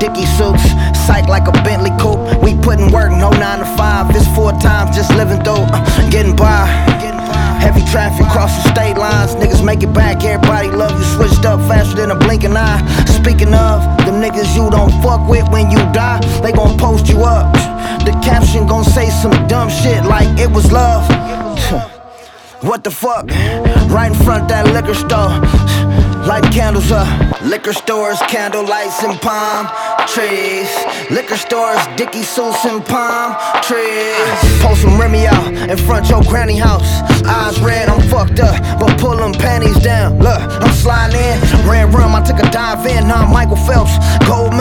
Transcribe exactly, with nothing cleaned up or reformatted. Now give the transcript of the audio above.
Dickie suits, psych like a Bentley coupe. We putting work, no nine to five. It's four times just living dope, uh, getting by. Heavy traffic crossing state lines. Niggas make it back, everybody love you. Switched up faster than a blinking eye. Speaking of, them niggas you don't fuck with when you die, they gon' post you up. The caption gon' say some dumb shit like it was love. What the fuck? Right in front of that liquor store, lighting candles up. Liquor stores, candle lights and palm trees. Liquor stores, Dickie suits and palm trees. Post some Remy out in front your granny house. Eyes red, I'm fucked up, but pull them panties down. Look, I'm sliding in, ran rum, I took a dive in. Now I'm Michael Phelps, gold